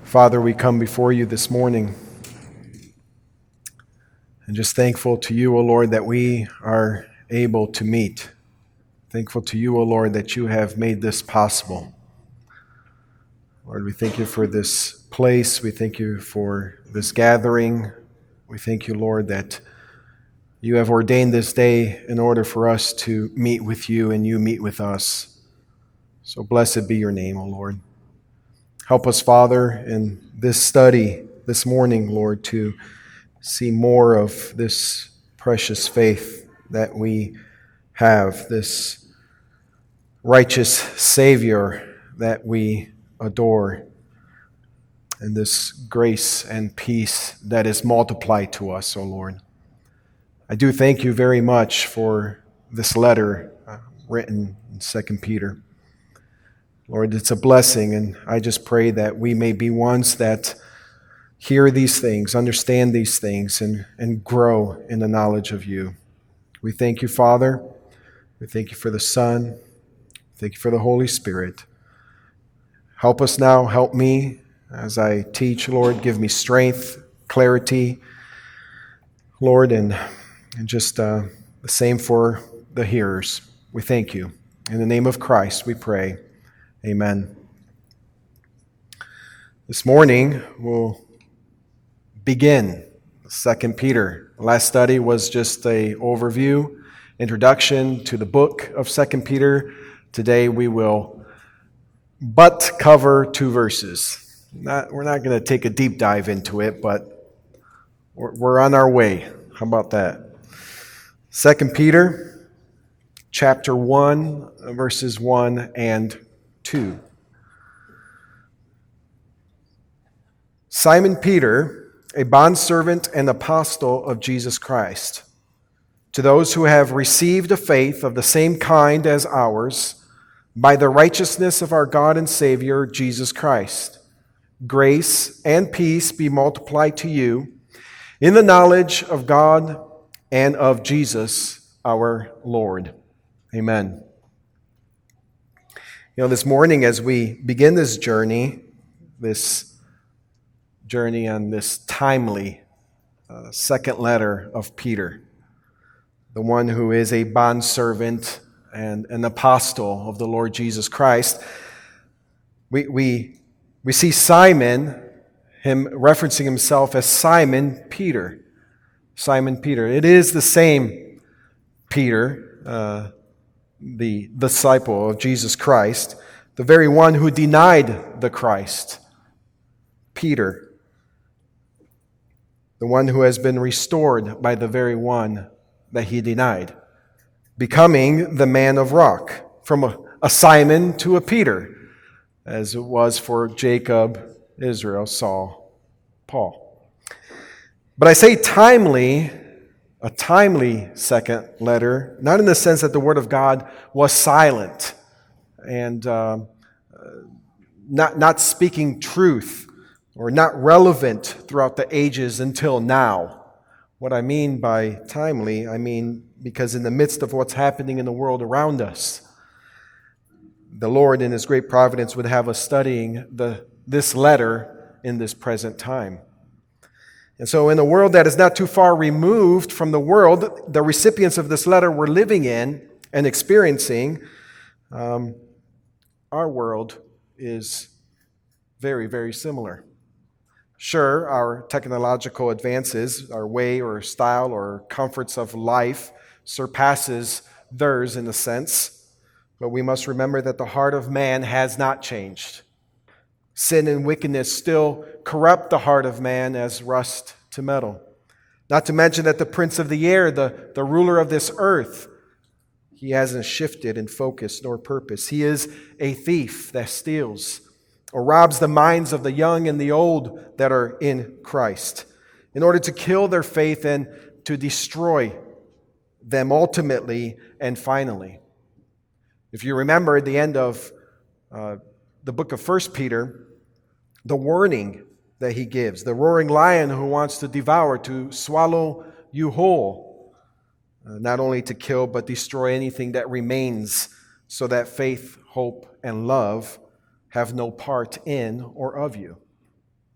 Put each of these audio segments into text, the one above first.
Father, we come before you this morning and just thankful to you, O Lord, that we are able to meet. Thankful to you, O Lord, that you have made this possible. Lord, we thank you for this place. We thank you for this gathering. We thank you, Lord, that you have ordained this day in order for us to meet with you and you meet with us. So blessed be your name, O Lord. Help us, Father, in this study this morning, Lord, to see more of this precious faith that we have, this righteous Savior that we adore, and this grace and peace that is multiplied to us, O Lord. I do thank you very much for this letter written in 2 Peter. Lord, it's a blessing, and I just pray that we may be ones that hear these things, understand these things, and grow in the knowledge of you. We thank you, Father. We thank you for the Son. Thank you for the Holy Spirit. Help us now. Help me as I teach, Lord. Give me strength, clarity, Lord, and just the same for the hearers. We thank you. In the name of Christ, we pray. Amen. This morning, we'll begin 2 Peter. The last study was just an overview, introduction to the book of 2 Peter. Today, we will but cover 2 verses. We're not going to take a deep dive into it, but we're on our way. How about that? 2 Peter, chapter 1, verses 1 and 2. Simon Peter, a bondservant and apostle of Jesus Christ, to those who have received a faith of the same kind as ours, by the righteousness of our God and Savior, Jesus Christ, grace and peace be multiplied to you in the knowledge of God and of Jesus our Lord. Amen. This morning as we begin this journey on this timely second letter of Peter, the one who is a bondservant and an apostle of the Lord Jesus Christ, we see Simon, him referencing himself as Simon Peter. Simon Peter. It is the same Peter, the disciple of Jesus Christ, the very one who denied the Christ. Peter, the one who has been restored by the very one that he denied, becoming the man of rock, from a Simon to a Peter, as it was for Jacob, Israel, Saul, Paul. But I say timely, a timely second letter, not in the sense that the Word of God was silent and not speaking truth or not relevant throughout the ages until now. What I mean by timely, I mean because in the midst of what's happening in the world around us, the Lord in His great providence would have us studying this letter in this present time. And so in a world that is not too far removed from the world the recipients of this letter were living in and experiencing, our world is very, very similar. Sure, our technological advances, our way or style or comforts of life surpasses theirs in a sense, but we must remember that the heart of man has not changed. Sin and wickedness still corrupt the heart of man as rust to metal. Not to mention that the prince of the air, the ruler of this earth, he hasn't shifted in focus nor purpose. He is a thief that steals or robs the minds of the young and the old that are in Christ in order to kill their faith and to destroy them ultimately and finally. If you remember at the end of the book of 1 Peter, the warning that he gives, the roaring lion who wants to devour, to swallow you whole, not only to kill but destroy anything that remains, so that faith, hope, and love have no part in or of you.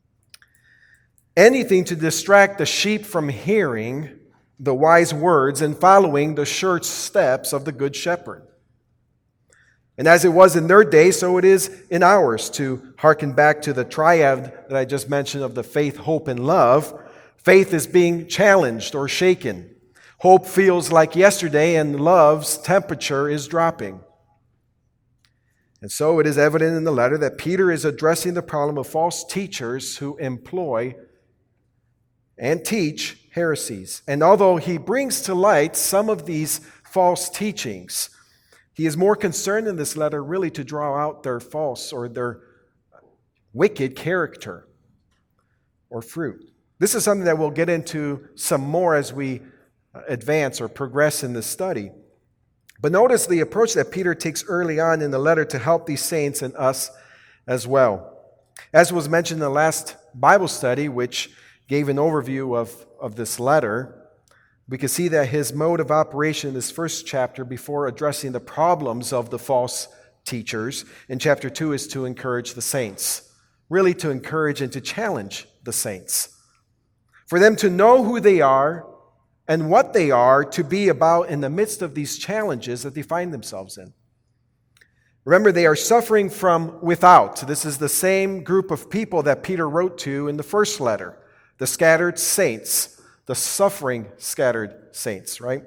anything to distract the sheep from hearing the wise words and following the sure steps of the Good Shepherd. And as it was in their day, so it is in ours, to hearken back to the triad that I just mentioned of the faith, hope, and love. Faith is being challenged or shaken. Hope feels like yesterday, and love's temperature is dropping. And so it is evident in the letter that Peter is addressing the problem of false teachers who employ and teach heresies. And although he brings to light some of these false teachings, he is more concerned in this letter really to draw out their false or their wicked character or fruit. This is something that we'll get into some more as we advance or progress in this study. But notice the approach that Peter takes early on in the letter to help these saints and us as well. As was mentioned in the last Bible study, which gave an overview of this letter, we can see that his mode of operation in this first chapter, before addressing the problems of the false teachers, in chapter 2 is to encourage the saints, really to encourage and to challenge the saints, for them to know who they are and what they are to be about in the midst of these challenges that they find themselves in. Remember, they are suffering from without. This is the same group of people that Peter wrote to in the first letter, the scattered saints, the suffering scattered saints, right?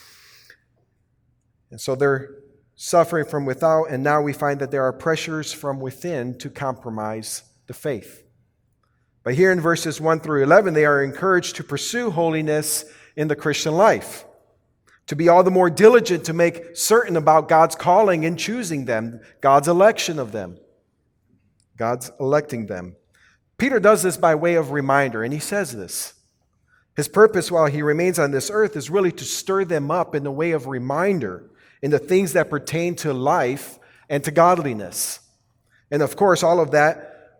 And so they're suffering from without, and now we find that there are pressures from within to compromise the faith. But here in verses 1 through 11, they are encouraged to pursue holiness in the Christian life, to be all the more diligent to make certain about God's calling and choosing them, God's election of them, God's electing them. Peter does this by way of reminder, and he says this. His purpose while he remains on this earth is really to stir them up in the way of reminder in the things that pertain to life and to godliness. And of course, all of that,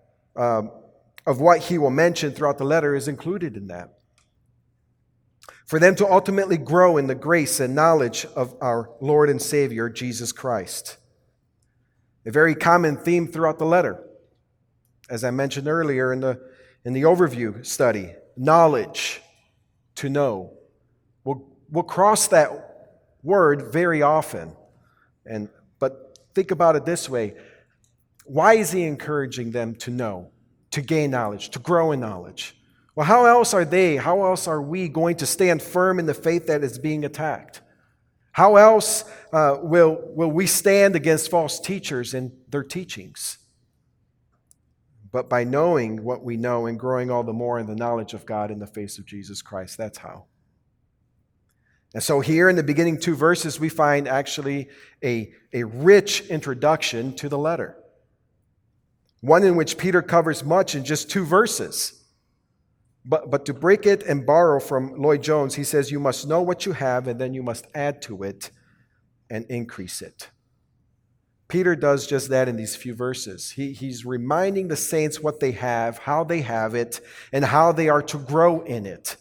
of what he will mention throughout the letter, is included in that. For them to ultimately grow in the grace and knowledge of our Lord and Savior, Jesus Christ. A very common theme throughout the letter, as I mentioned earlier in the overview study, knowledge, to know. We'll cross that word very often. But think about it this way. Why is he encouraging them to know, to gain knowledge, to grow in knowledge? Well, how else are we going to stand firm in the faith that is being attacked? How else will we stand against false teachers and their teachings? But by knowing what we know and growing all the more in the knowledge of God in the face of Jesus Christ. That's how. And so here in the beginning 2 verses, we find actually a rich introduction to the letter. One in which Peter covers much in just 2 verses. But to break it and borrow from Lloyd Jones, he says, you must know what you have, and then you must add to it and increase it. Peter does just that in these few verses. He's reminding the saints what they have, how they have it, and how they are to grow in it.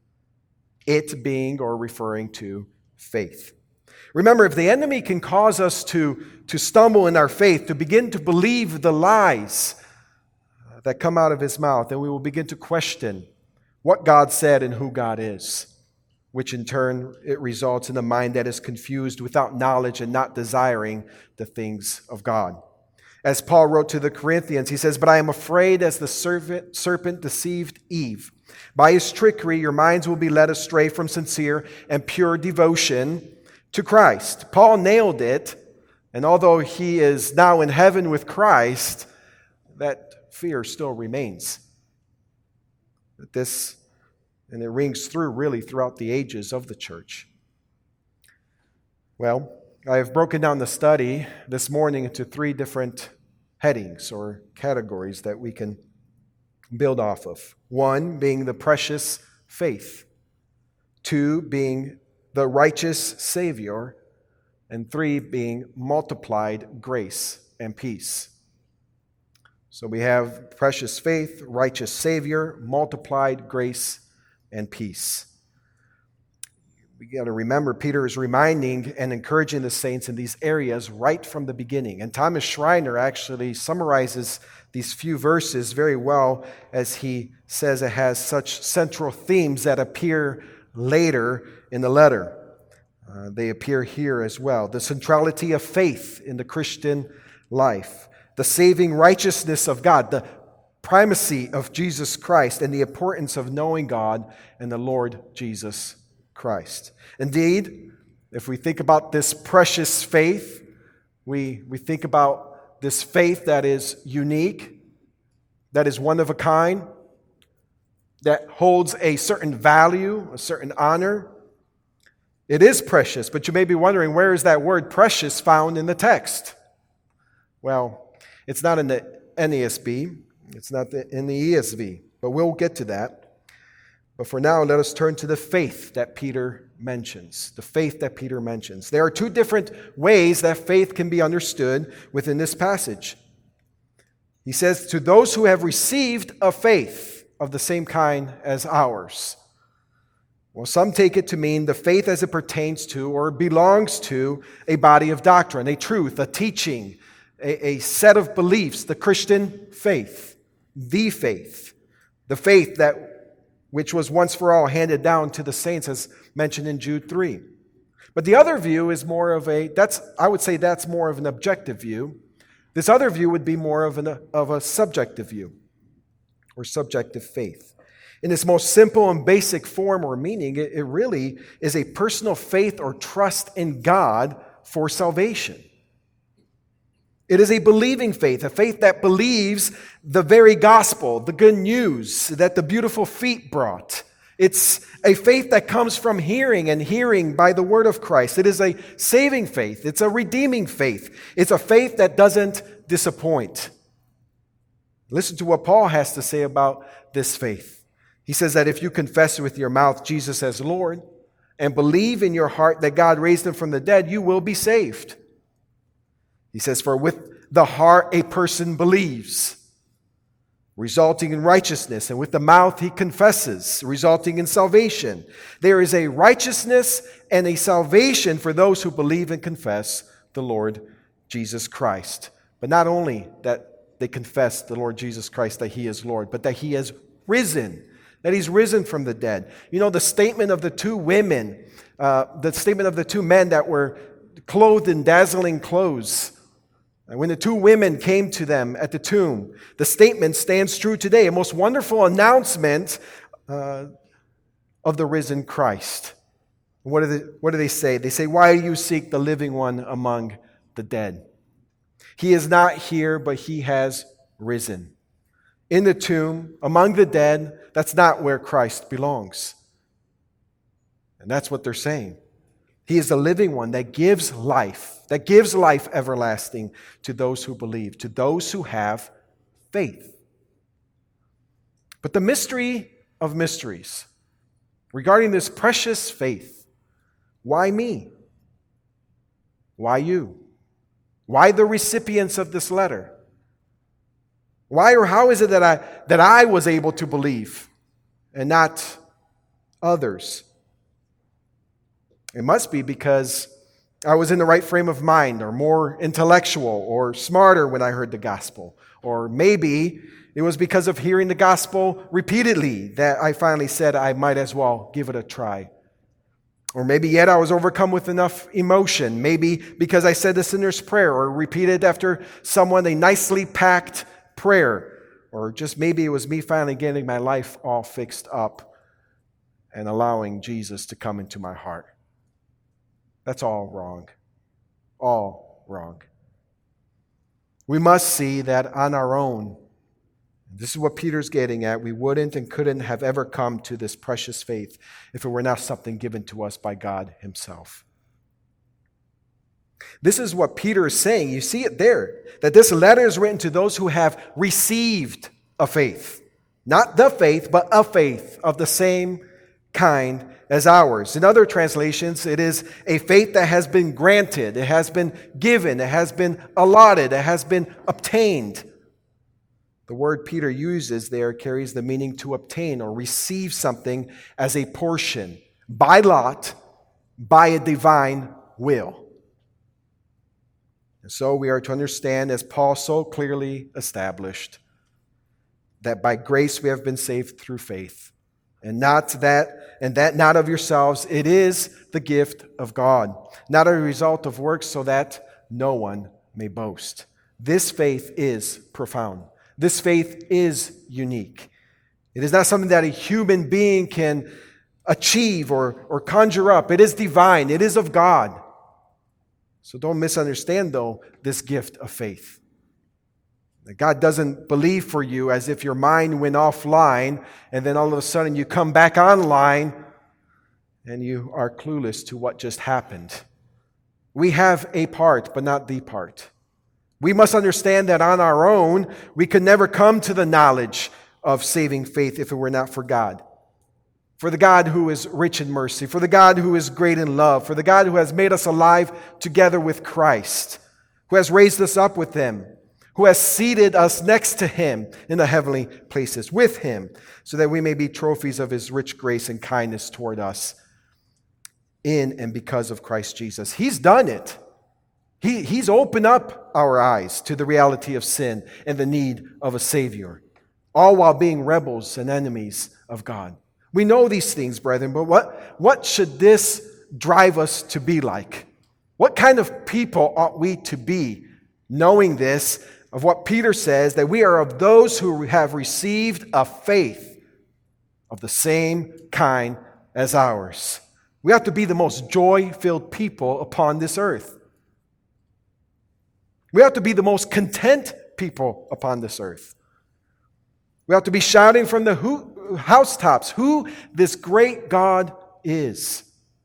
It being or referring to faith. Remember, if the enemy can cause us to stumble in our faith, to begin to believe the lies that come out of his mouth, then we will begin to question what God said and who God is, which in turn it results in a mind that is confused without knowledge and not desiring the things of God. As Paul wrote to the Corinthians, he says, but I am afraid as the serpent deceived Eve. By his trickery, your minds will be led astray from sincere and pure devotion to Christ. Paul nailed it, and although he is now in heaven with Christ, that fear still remains. And it rings through really throughout the ages of the church. Well, I have broken down the study this morning into 3 different headings or categories that we can build off of. 1 being the precious faith. 2 being the righteous Savior. And 3 being multiplied grace and peace. So we have precious faith, righteous Savior, multiplied grace and peace. We got to remember Peter is reminding and encouraging the saints in these areas right from the beginning. And Thomas Schreiner actually summarizes these few verses very well, as he says it has such central themes that appear later in the letter. They appear here as well. The centrality of faith in the Christian life, the saving righteousness of God, the primacy of Jesus Christ, and the importance of knowing God and the Lord Jesus Christ. Indeed, if we think about this precious faith, we think about this faith that is unique, that is one of a kind, that holds a certain value, a certain honor. It is precious, but you may be wondering, where is that word precious found in the text? Well, it's not in the NASB, it's not in the ESV, but we'll get to that. But for now, let us turn to the faith that Peter mentions. The faith that Peter mentions. There are two different ways that faith can be understood within this passage. He says, to those who have received a faith of the same kind as ours. Well, some take it to mean the faith as it pertains to or belongs to a body of doctrine, a truth, a teaching, a set of beliefs, the Christian faith, the faith which was once for all handed down to the saints, as mentioned in Jude 3. But the other view is more of I would say that's more of an objective view. This other view would be more of a subjective view, or subjective faith. In its most simple and basic form or meaning, it really is a personal faith or trust in God for salvation. It is a believing faith, a faith that believes the very gospel, the good news that the beautiful feet brought. It's a faith that comes from hearing, and hearing by the word of Christ. It is a saving faith. It's a redeeming faith. It's a faith that doesn't disappoint. Listen to what Paul has to say about this faith. He says that if you confess with your mouth Jesus as Lord and believe in your heart that God raised him from the dead, you will be saved. He says, for with the heart a person believes, resulting in righteousness, and with the mouth he confesses, resulting in salvation. There is a righteousness and a salvation for those who believe and confess the Lord Jesus Christ. But not only that they confess the Lord Jesus Christ, that he is Lord, but that he has risen, that he's risen from the dead. You know, the statement of the two women, the statement of the two men that were clothed in dazzling clothes, and when the two women came to them at the tomb, the statement stands true today, a most wonderful announcement of the risen Christ. What do they say? They say, why do you seek the living one among the dead? He is not here, but he has risen. In the tomb, among the dead, that's not where Christ belongs. And that's what they're saying. He is the living one that gives life everlasting to those who believe, to those who have faith. But the mystery of mysteries regarding this precious faith, why me? Why you? Why the recipients of this letter? Why or how is it that I was able to believe and not others? It must be because I was in the right frame of mind, or more intellectual, or smarter when I heard the gospel. Or maybe it was because of hearing the gospel repeatedly that I finally said I might as well give it a try. Or maybe yet I was overcome with enough emotion. Maybe because I said the sinner's prayer, or repeated after someone a nicely packed prayer. Or just maybe it was me finally getting my life all fixed up and allowing Jesus to come into my heart. That's all wrong. All wrong. We must see that on our own, this is what Peter's getting at, we wouldn't and couldn't have ever come to this precious faith if it were not something given to us by God himself. This is what Peter is saying. You see it there, that this letter is written to those who have received a faith. Not the faith, but a faith of the same kind as ours. In other translations, it is a faith that has been granted, it has been given, it has been allotted, it has been obtained. The word Peter uses there carries the meaning to obtain or receive something as a portion, by lot, by a divine will. And so we are to understand, as Paul so clearly established, that by grace we have been saved through faith, and that not of yourselves. It is the gift of God, not a result of works, so that no one may boast. This faith is profound. This faith is unique. It is not something that a human being can achieve or conjure up. It is divine. It is of God. So don't misunderstand, though, this gift of faith. That God doesn't believe for you as if your mind went offline and then all of a sudden you come back online and you are clueless to what just happened. We have a part, but not the part. We must understand that on our own, we could never come to the knowledge of saving faith if it were not for God. For the God who is rich in mercy, for the God who is great in love, for the God who has made us alive together with Christ, who has raised us up with Him, who has seated us next to Him in the heavenly places with Him, so that we may be trophies of His rich grace and kindness toward us in and because of Christ Jesus. He's done it. He's opened up our eyes to the reality of sin and the need of a Savior, all while being rebels and enemies of God. We know these things, brethren, but what should this drive us to be like? What kind of people ought we to be, knowing this, of what Peter says, that we are of those who have received a faith of the same kind as ours? We have to be the most joy-filled people upon this earth. We have to be the most content people upon this earth. We have to be shouting from the housetops who this great God is.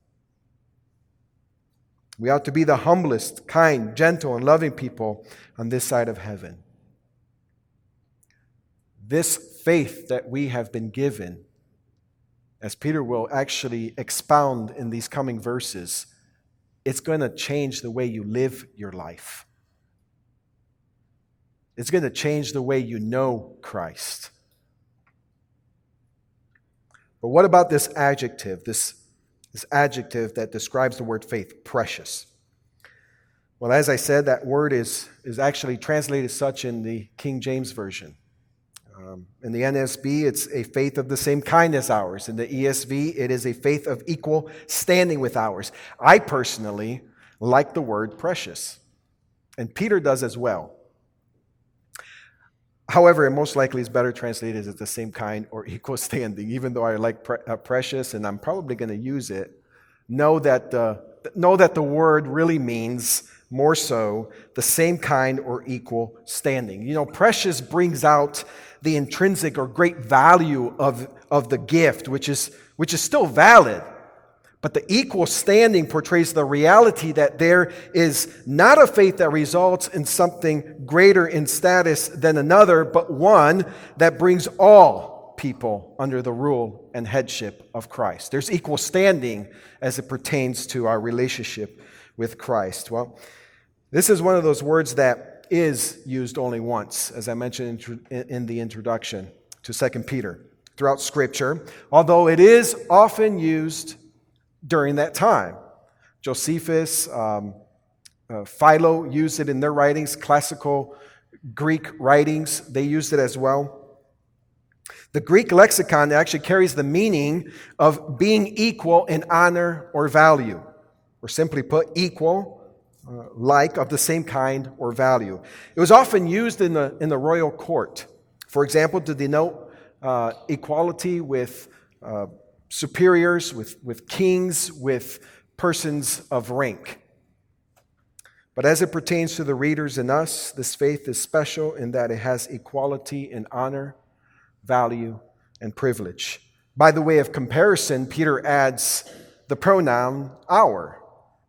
We ought to be the humblest, kind, gentle, and loving people on this side of heaven. This faith that we have been given, as Peter will actually expound in these coming verses, it's going to change the way you live your life. It's going to change the way you know Christ. But what about this adjective, this adjective that describes the word faith, precious? Well, as I said, that word is actually translated such in the King James Version. In the NSB, it's a faith of the same kind as ours. In the ESV, it is a faith of equal standing with ours. I personally like the word precious, and Peter does as well. However, it most likely is better translated as the same kind or equal standing. Even though I like precious and I'm probably going to use it, know that the word really means more so the same kind or equal standing. You know, precious brings out the intrinsic or great value of the gift, which is still valid. But the equal standing portrays the reality that there is not a faith that results in something greater in status than another, but one that brings all people under the rule and headship of Christ. There's equal standing as it pertains to our relationship with Christ. Well, this is one of those words that is used only once, as I mentioned in the introduction to 2 Peter, throughout Scripture, although it is often used during that time. Josephus, Philo used it in their writings, classical Greek writings, they used it as well. The Greek lexicon actually carries the meaning of being equal in honor or value, or simply put, equal, like, of the same kind or value. It was often used in the royal court, for example, to denote equality with superiors, with kings, with persons of rank. But as it pertains to the readers and us, this faith is special in that it has equality in honor, value, and privilege. By the way of comparison, Peter adds the pronoun our.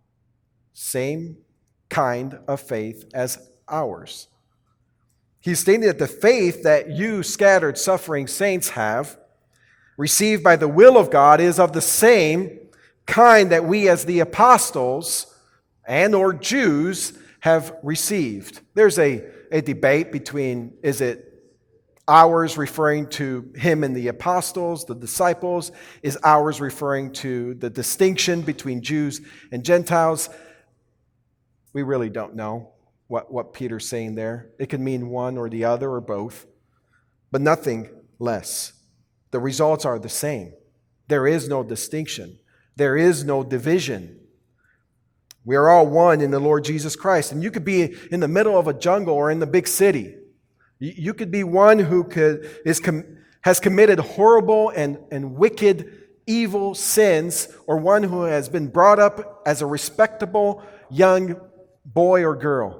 Same kind of faith as ours. He's stating that the faith that you scattered suffering saints have received by the will of God is of the same kind that we as the apostles and or Jews have received. There's a debate between, is it ours referring to him and the apostles, the disciples? Is ours referring to the distinction between Jews and Gentiles? We really don't know what Peter's saying there. It could mean one or the other or both. but nothing less. The results are the same. There is no distinction. There is no division. We are all one in the Lord Jesus Christ. And you could be in the middle of a jungle or in the big city. You could be one who has committed horrible and wicked, evil sins, or one who has been brought up as a respectable young boy or girl.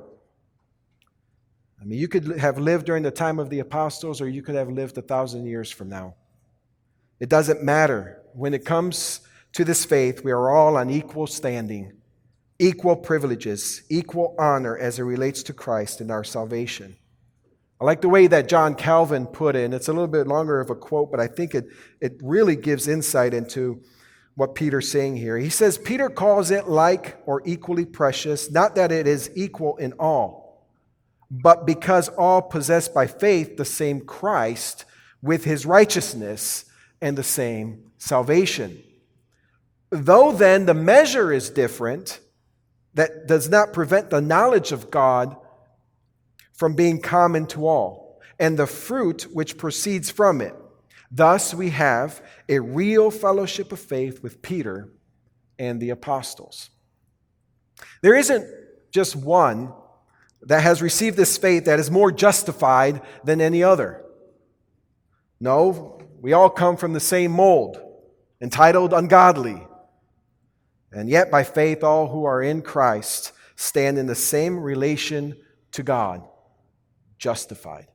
I mean, you could have lived during the time of the apostles, or you could have lived 1,000 years from now. It doesn't matter. When it comes to this faith, we are all on equal standing, equal privileges, equal honor as it relates to Christ and our salvation. I like the way that John Calvin put it, and it's a little bit longer of a quote, but I think it really gives insight into what Peter's saying here. He says, Peter calls it like or equally precious, not that it is equal in all, but because all possess by faith the same Christ with his righteousness and the same salvation. Though then the measure is different, that does not prevent the knowledge of God from being common to all, and the fruit which proceeds from it. Thus we have a real fellowship of faith with Peter and the apostles. There isn't just one that has received this faith that is more justified than any other. No, we all come from the same mold, entitled ungodly. And yet by faith all who are in Christ stand in the same relation to God, justified.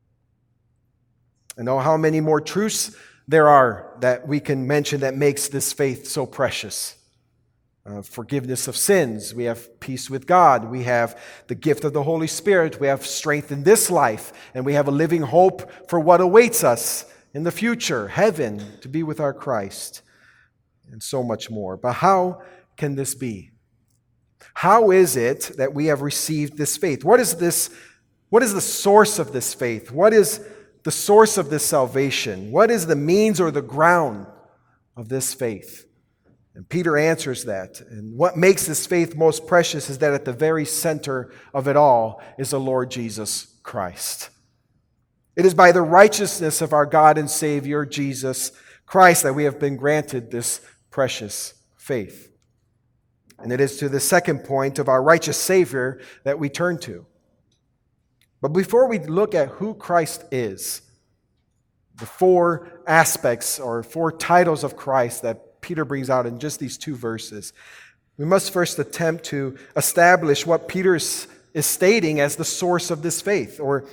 And know how many more truths there are that we can mention that makes this faith so precious. Forgiveness of sins. We have peace with God. We have the gift of the Holy Spirit. We have strength in this life. And we have a living hope for what awaits us in the future, heaven, to be with our Christ, and so much more. But how can this be? How is it that we have received this faith? What is the source of this faith? What is the source of this salvation? What is the means or the ground of this faith? And Peter answers that. And what makes this faith most precious is that at the very center of it all is the Lord Jesus Christ. It is by the righteousness of our God and Savior, Jesus Christ, that we have been granted this precious faith. And it is to the second point of our righteous Savior that we turn to. But before we look at who Christ is, the four aspects or four titles of Christ that Peter brings out in just these two verses, we must first attempt to establish what Peter is stating as the source of this faith, or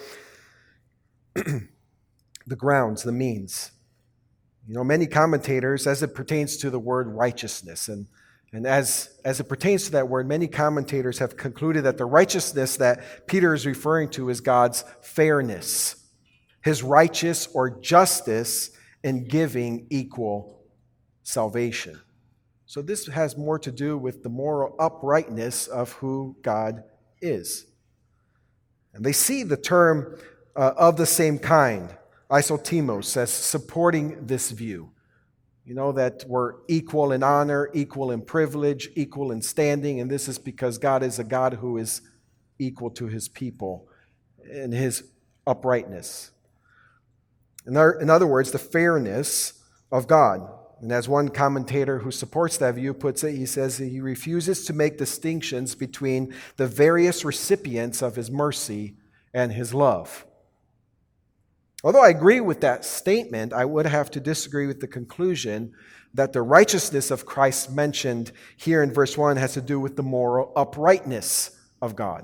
the grounds, the means. You know, many commentators, as it pertains to the word righteousness, and as it pertains to that word, many commentators have concluded that the righteousness that Peter is referring to is God's fairness, his righteous or justice in giving equal salvation. So this has more to do with the moral uprightness of who God is. And they see the term of the same kind, isotemos, as supporting this view. You know, that we're equal in honor, equal in privilege, equal in standing, and this is because God is a God who is equal to his people in his uprightness. In other words, the fairness of God. And as one commentator who supports that view puts it, he says he refuses to make distinctions between the various recipients of his mercy and his love. Although I agree with that statement, I would have to disagree with the conclusion that the righteousness of Christ mentioned here in verse 1 has to do with the moral uprightness of God.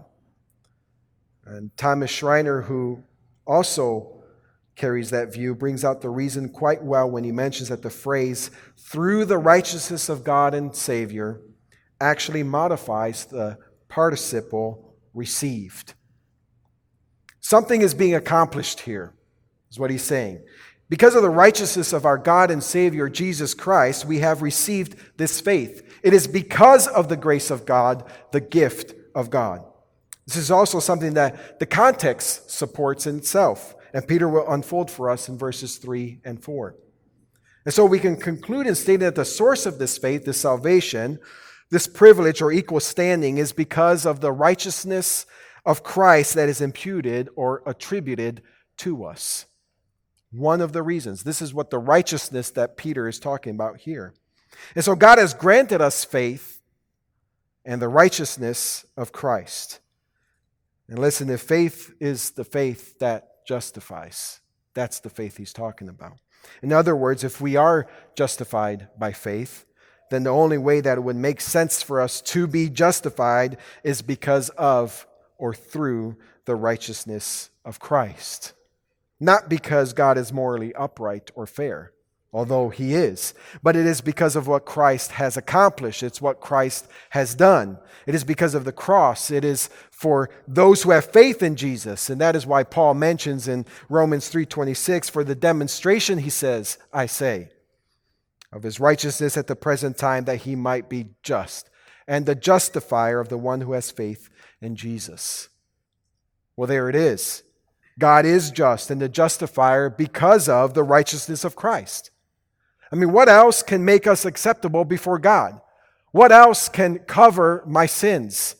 And Thomas Schreiner, who also carries that view, brings out the reason quite well when he mentions that the phrase, through the righteousness of God and Savior, actually modifies the participle received. Something is being accomplished here, is what he's saying. Because of the righteousness of our God and Savior, Jesus Christ, we have received this faith. It is because of the grace of God, the gift of God. This is also something that the context supports in itself, and Peter will unfold for us in verses 3 and 4. And so we can conclude in stating that the source of this faith, this salvation, this privilege or equal standing is because of the righteousness of Christ that is imputed or attributed to us. One of the reasons. This is what the righteousness that Peter is talking about here. And so God has granted us faith and the righteousness of Christ. And listen, if faith is the faith that justifies, that's the faith he's talking about. In other words, if we are justified by faith, then the only way that it would make sense for us to be justified is because of or through the righteousness of Christ. Not because God is morally upright or fair, although he is, but it is because of what Christ has accomplished. It's what Christ has done. It is because of the cross. It is for those who have faith in Jesus. And that is why Paul mentions in Romans 3:26, for the demonstration, he says, I say, of his righteousness at the present time, that he might be just, and the justifier of the one who has faith in Jesus. Well, there it is. God is just and the justifier because of the righteousness of Christ. I mean, what else can make us acceptable before God? What else can cover my sins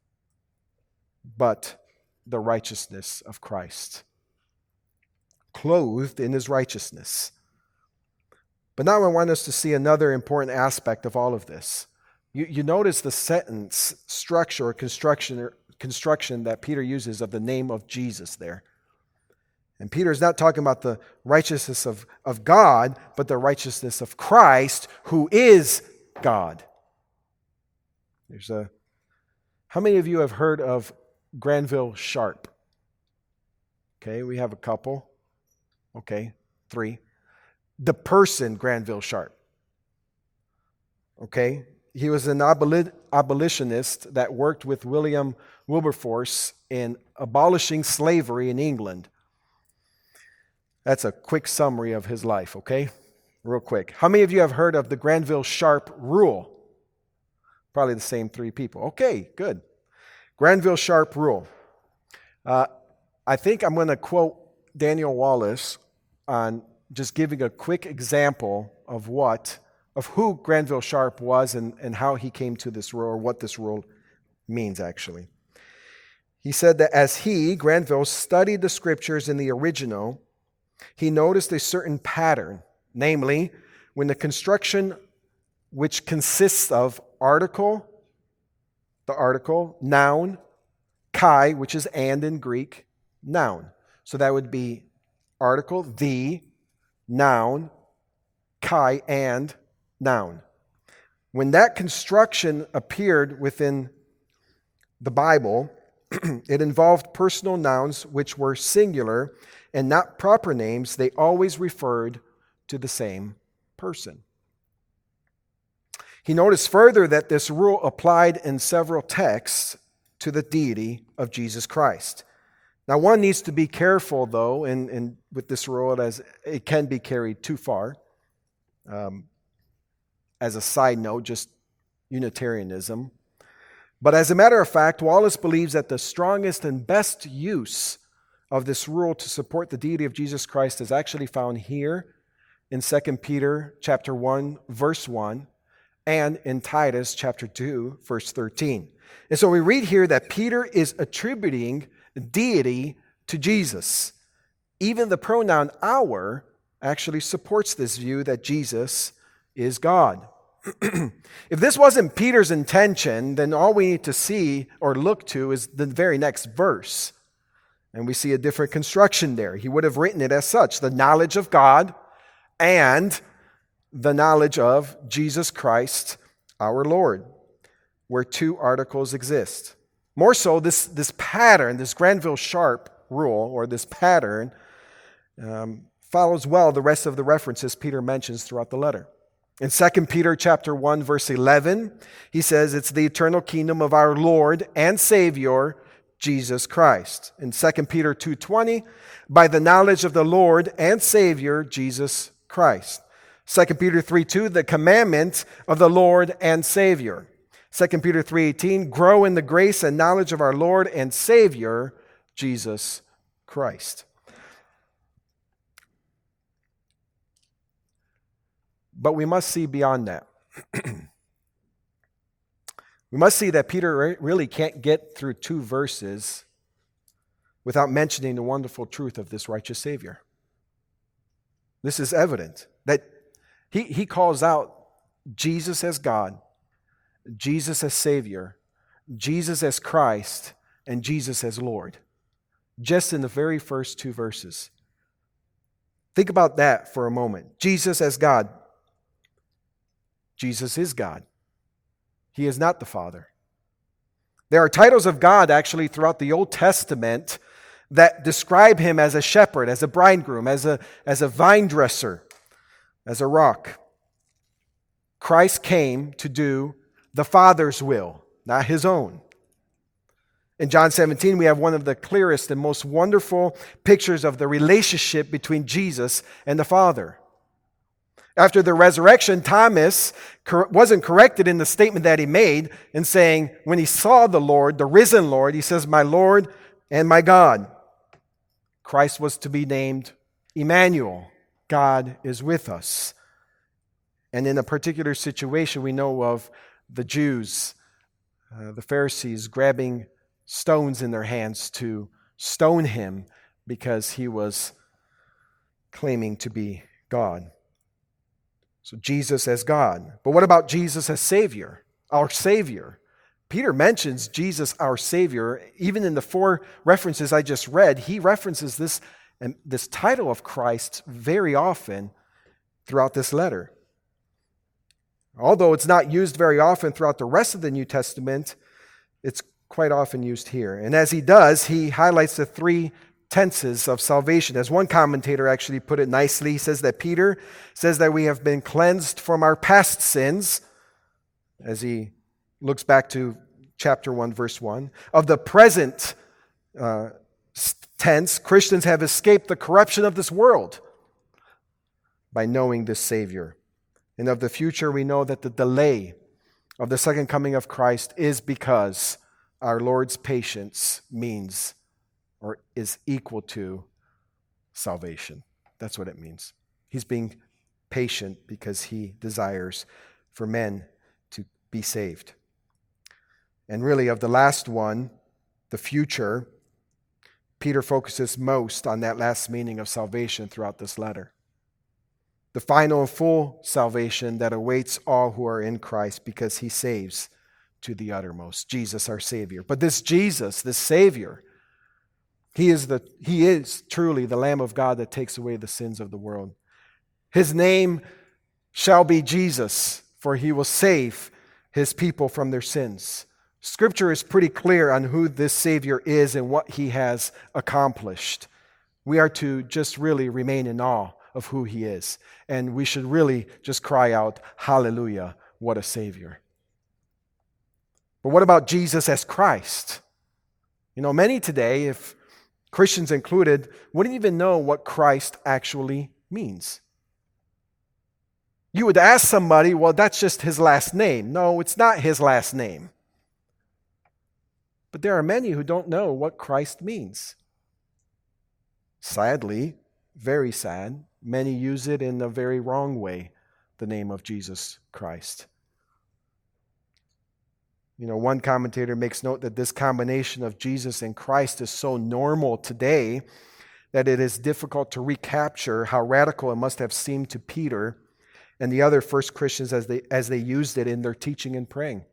but the righteousness of Christ, clothed in his righteousness? But now I want us to see another important aspect of all of this. You notice the sentence structure or construction that Peter uses of the name of Jesus there. And Peter is not talking about the righteousness of God, but the righteousness of Christ, who is God. How many of you have heard of Granville Sharp? Okay, we have a couple. Okay, 3. The person Granville Sharp. Okay, he was an abolitionist that worked with William Wilberforce in abolishing slavery in England. That's a quick summary of his life, okay? Real quick. How many of you have heard of the Granville Sharp rule? Probably the same 3 people. Okay, good. Granville Sharp rule. I think I'm going to quote Daniel Wallace on just giving a quick example of who Granville Sharp was and how he came to this rule, or what this rule means actually. He said that as he, Granville, studied the scriptures in the original, he noticed a certain pattern, namely, when the construction which consists of article, the article, noun, kai, which is and in Greek, noun. So that would be article, the, noun, kai, and noun. When that construction appeared within the Bible, it involved personal nouns which were singular and not proper names. They always referred to the same person. He noticed further that this rule applied in several texts to the deity of Jesus Christ. Now, one needs to be careful, though, and with this rule, as it can be carried too far. As a side note, just Unitarianism. But as a matter of fact, Wallace believes that the strongest and best use of this rule to support the deity of Jesus Christ is actually found here in 2 Peter chapter 1, verse 1, and in Titus chapter 2, verse 13. And so we read here that Peter is attributing deity to Jesus. Even the pronoun our actually supports this view that Jesus is God. If this wasn't Peter's intention, then all we need to see or look to is the very next verse. And we see a different construction there. He would have written it as such: the knowledge of God and the knowledge of Jesus Christ, our Lord, where 2 articles exist. More so, this pattern, this Granville Sharp rule, or this pattern, follows well the rest of the references Peter mentions throughout the letter. In 2 Peter chapter 1, verse 11, he says it's the eternal kingdom of our Lord and Savior, Jesus Christ. In 2 Peter 2:20, by the knowledge of the Lord and Savior, Jesus Christ. 2 Peter 3:2, the commandment of the Lord and Savior. 2 Peter 3:18, grow in the grace and knowledge of our Lord and Savior, Jesus Christ. But we must see beyond that. We must see that Peter really can't get through 2 verses without mentioning the wonderful truth of this righteous Savior. This is evident that he calls out Jesus as God, Jesus as Savior, Jesus as Christ, and Jesus as Lord, just in the very first two verses. Think about that for a moment. Jesus as God. Jesus is God. He is not the Father. There are titles of God actually throughout the Old Testament that describe him as a shepherd, as a bridegroom, as a vine dresser, as a rock. Christ came to do the Father's will, not his own. In John 17, we have one of the clearest and most wonderful pictures of the relationship between Jesus and the Father. After the resurrection, Thomas wasn't corrected in the statement that he made in saying, when he saw the Lord, the risen Lord, he says, "My Lord and my God." Christ was to be named Emmanuel. God is with us. And in a particular situation, we know of the Jews, the Pharisees, grabbing stones in their hands to stone him because he was claiming to be God. So Jesus as God. But what about Jesus as Savior? Our Savior. Peter mentions Jesus, our Savior. Even in the 4 references I just read, he references this title of Christ very often throughout this letter. Although it's not used very often throughout the rest of the New Testament, it's quite often used here. And as he does, he highlights the 3 tenses of salvation. As one commentator actually put it nicely, he says that Peter says that we have been cleansed from our past sins, as he looks back to chapter 1, verse 1. Of the present tense, Christians have escaped the corruption of this world by knowing this Savior. And of the future, we know that the delay of the second coming of Christ is because our Lord's patience means or is equal to salvation. That's what it means. He's being patient because he desires for men to be saved. And really, of the last one, the future, Peter focuses most on that last meaning of salvation throughout this letter. The final and full salvation that awaits all who are in Christ because he saves to the uttermost. Jesus, our Savior. But this Jesus, this Savior, He is truly the Lamb of God that takes away the sins of the world. His name shall be Jesus, for he will save his people from their sins. Scripture is pretty clear on who this Savior is and what he has accomplished. We are to just really remain in awe of who he is. And we should really just cry out, "Hallelujah, what a Savior." But what about Jesus as Christ? Many today, if Christians included, wouldn't even know what Christ actually means. You would ask somebody, well, that's just his last name. No, it's not his last name. But there are many who don't know what Christ means. Sadly, very sad, many use it in a very wrong way, the name of Jesus Christ. One commentator makes note that this combination of Jesus and Christ is so normal today that it is difficult to recapture how radical it must have seemed to Peter and the other first Christians as they used it in their teaching and praying.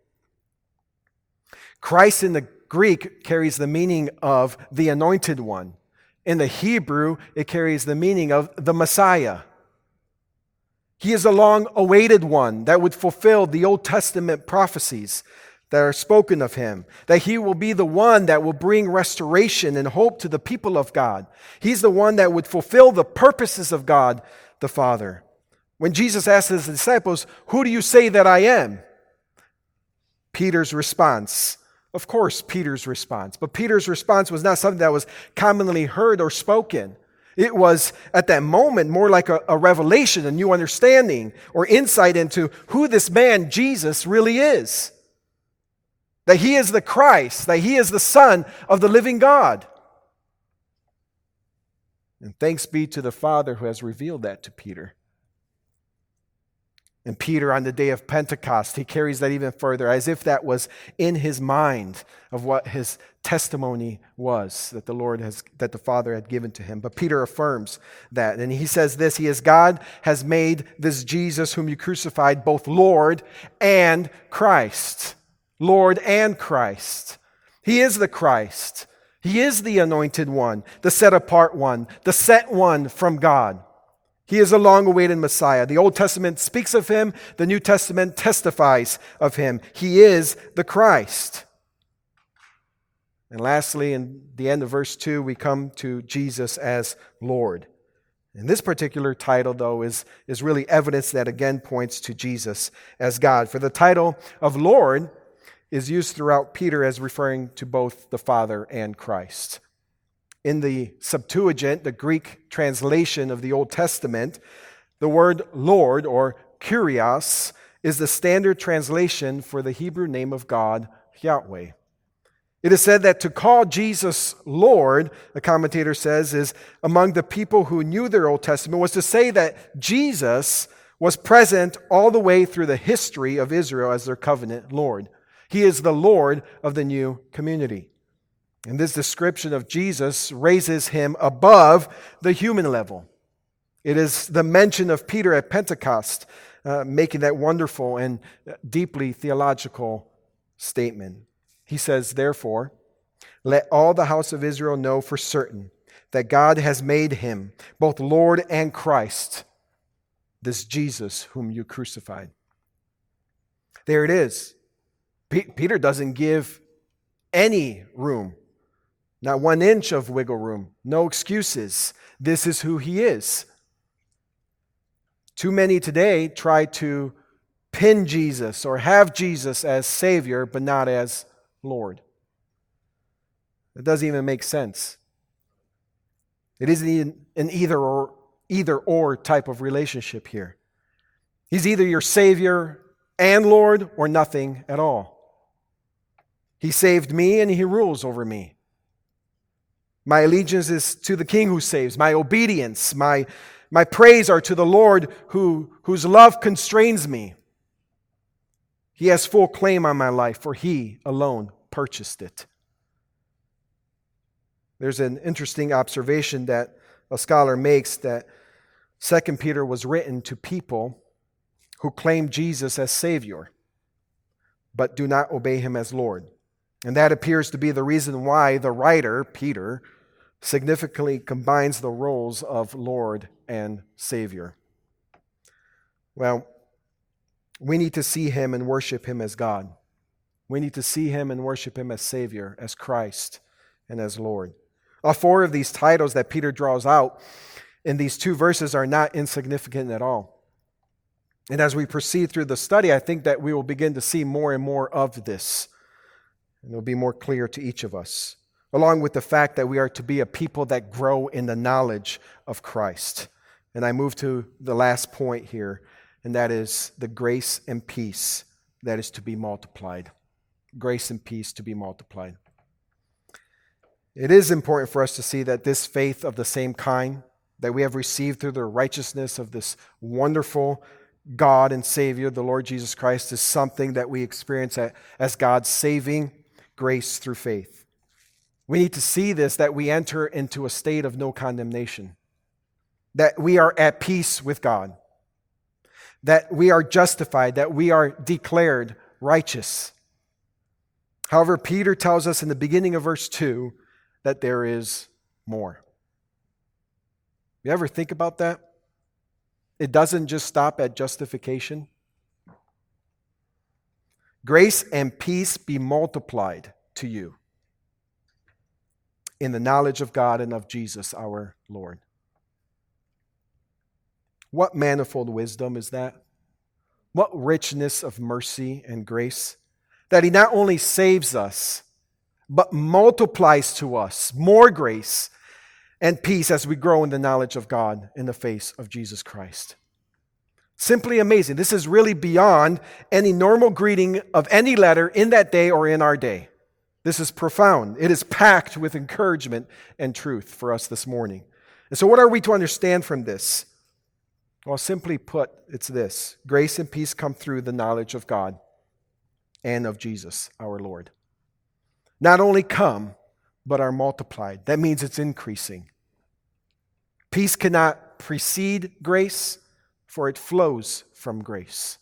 Christ in the Greek carries the meaning of the Anointed One. In the Hebrew, it carries the meaning of the Messiah. He is the long-awaited one that would fulfill the Old Testament prophecies that are spoken of him, that he will be the one that will bring restoration and hope to the people of God. He's the one that would fulfill the purposes of God the Father. When Jesus asked his disciples, "Who do you say that I am?" Peter's response, of course, Peter's response, but Peter's response was not something that was commonly heard or spoken. It was, at that moment, more like a revelation, a new understanding or insight into who this man, Jesus, really is. That he is the Christ, that he is the Son of the living God. And thanks be to the Father who has revealed that to Peter. And Peter, on the day of Pentecost, he carries that even further, as if that was in his mind of what his testimony was that the Father had given to him. But Peter affirms that, and he says this: He is God, has made this Jesus whom you crucified both Lord and Christ. Lord and Christ. He is the Christ. He is the anointed one, the set apart one, the sent one from God. He is a long-awaited Messiah. The Old Testament speaks of him. The New Testament testifies of him. He is the Christ. And lastly, in the end of verse 2, we come to Jesus as Lord. And this particular title, though, is really evidence that again points to Jesus as God. For the title of Lord is used throughout Peter as referring to both the Father and Christ. In the Septuagint, the Greek translation of the Old Testament, the word Lord, or Kyrios, is the standard translation for the Hebrew name of God, Yahweh. It is said that to call Jesus Lord, the commentator says, is among the people who knew their Old Testament, was to say that Jesus was present all the way through the history of Israel as their covenant Lord. He is the Lord of the new community. And this description of Jesus raises him above the human level. It is the mention of Peter at Pentecost, making that wonderful and deeply theological statement. He says, therefore, let all the house of Israel know for certain that God has made him both Lord and Christ, this Jesus whom you crucified. There it is. Peter doesn't give any room. Not 1 inch of wiggle room. No excuses. This is who he is. Too many today try to pin Jesus or have Jesus as Savior, but not as Lord. It doesn't even make sense. It isn't an either or type of relationship here. He's either your Savior and Lord or nothing at all. He saved me and he rules over me. My allegiance is to the King who saves. My obedience, my praise are to the Lord whose love constrains me. He has full claim on my life, for he alone purchased it. There's an interesting observation that a scholar makes that 2 Peter was written to people who claim Jesus as Savior, but do not obey him as Lord. And that appears to be the reason why the writer, Peter, significantly combines the roles of Lord and Savior. Well, we need to see him and worship him as God. We need to see him and worship him as Savior, as Christ, and as Lord. All 4 of these titles that Peter draws out in these 2 verses are not insignificant at all. And as we proceed through the study, I think that we will begin to see more and more of this. And it will be more clear to each of us, along with the fact that we are to be a people that grow in the knowledge of Christ. And I move to the last point here, and that is the grace and peace that is to be multiplied. Grace and peace to be multiplied. It is important for us to see that this faith of the same kind that we have received through the righteousness of this wonderful God and Savior, the Lord Jesus Christ, is something that we experience as God's saving grace through faith. We need to see this, that we enter into a state of no condemnation, that we are at peace with God, that we are justified, that we are declared righteous. However, Peter tells us in the beginning of verse 2 that there is more. You ever think about that? It doesn't just stop at justification. Grace and peace be multiplied to you in the knowledge of God and of Jesus our Lord. What manifold wisdom is that? What richness of mercy and grace, that he not only saves us, but multiplies to us more grace and peace as we grow in the knowledge of God in the face of Jesus Christ. Simply amazing. This is really beyond any normal greeting of any letter in that day or in our day. This is profound. It is packed with encouragement and truth for us this morning. And so what are we to understand from this? Well, simply put, it's this. Grace and peace come through the knowledge of God and of Jesus, our Lord. Not only come, but are multiplied. That means it's increasing. Peace cannot precede grace, for it flows from grace.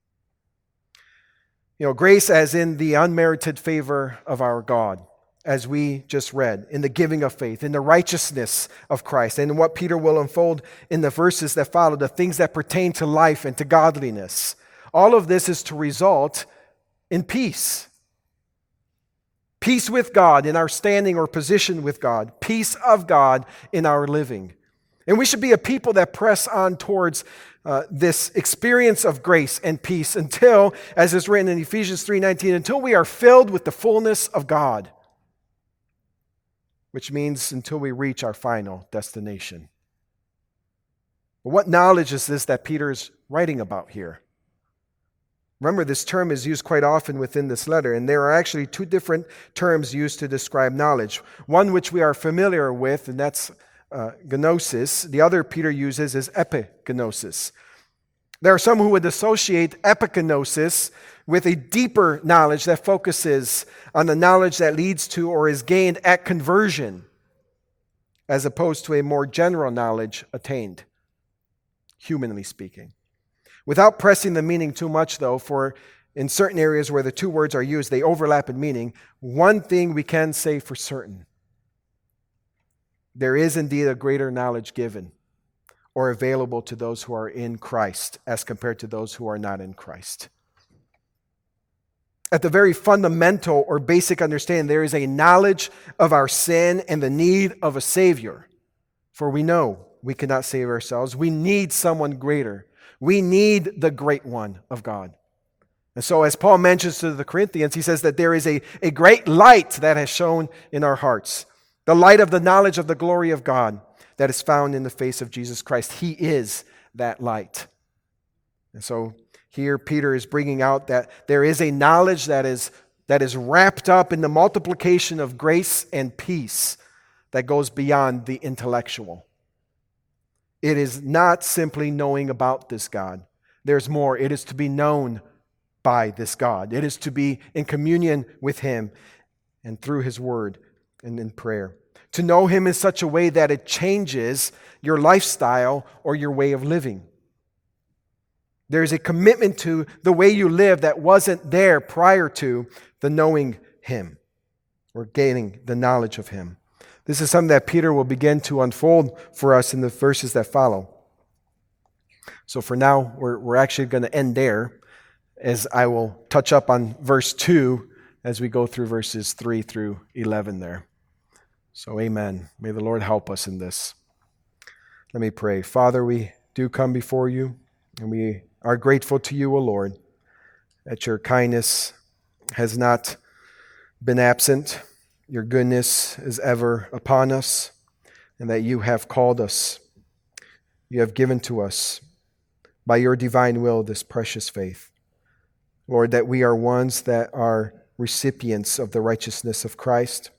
Grace as in the unmerited favor of our God, as we just read, in the giving of faith, in the righteousness of Christ, and in what Peter will unfold in the verses that follow, the things that pertain to life and to godliness. All of this is to result in peace. Peace with God in our standing or position with God. Peace of God in our living. And we should be a people that press on towards this experience of grace and peace until, as is written in Ephesians 3:19, until we are filled with the fullness of God. Which means until we reach our final destination. But what knowledge is this that Peter is writing about here? Remember, this term is used quite often within this letter, and there are actually two different terms used to describe knowledge. One which we are familiar with, and that's gnosis. The other Peter uses is epignosis. There are some who would associate epignosis with a deeper knowledge that focuses on the knowledge that leads to or is gained at conversion, as opposed to a more general knowledge attained, humanly speaking. Without pressing the meaning too much, though, for in certain areas where the two words are used, they overlap in meaning, one thing we can say for certain. There is indeed a greater knowledge given or available to those who are in Christ as compared to those who are not in Christ. At the very fundamental or basic understanding, there is a knowledge of our sin and the need of a Savior. For we know we cannot save ourselves. We need someone greater. We need the great one of God. And so as Paul mentions to the Corinthians, he says that there is a great light that has shone in our hearts. The light of the knowledge of the glory of God that is found in the face of Jesus Christ. He is that light. And so here Peter is bringing out that there is a knowledge that is wrapped up in the multiplication of grace and peace that goes beyond the intellectual. It is not simply knowing about this God. There's more. It is to be known by this God. It is to be in communion with Him and through His Word and in prayer. To know Him in such a way that it changes your lifestyle or your way of living. There's a commitment to the way you live that wasn't there prior to the knowing Him or gaining the knowledge of Him. This is something that Peter will begin to unfold for us in the verses that follow. So for now, we're actually going to end there, as I will touch up on verse 2 as we go through verses 3 through 11 there. So amen. May the Lord help us in this. Let me pray. Father, we do come before you, and we are grateful to you, O Lord, that your kindness has not been absent. Your goodness is ever upon us, and that you have called us. You have given to us, by your divine will, this precious faith. Lord, that we are ones that are recipients of the righteousness of Christ,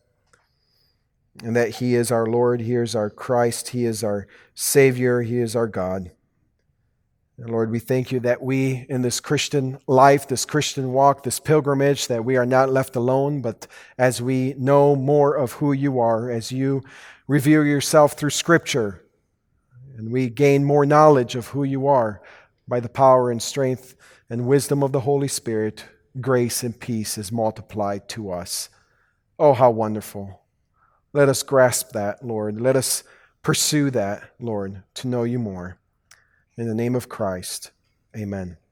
and that He is our Lord, He is our Christ, He is our Savior, He is our God. And Lord, we thank you that we, in this Christian life, this Christian walk, this pilgrimage, that we are not left alone, but as we know more of who you are, as you reveal yourself through Scripture, and we gain more knowledge of who you are by the power and strength and wisdom of the Holy Spirit, grace and peace is multiplied to us. Oh, how wonderful. Let us grasp that, Lord. Let us pursue that, Lord, to know you more. In the name of Christ, amen.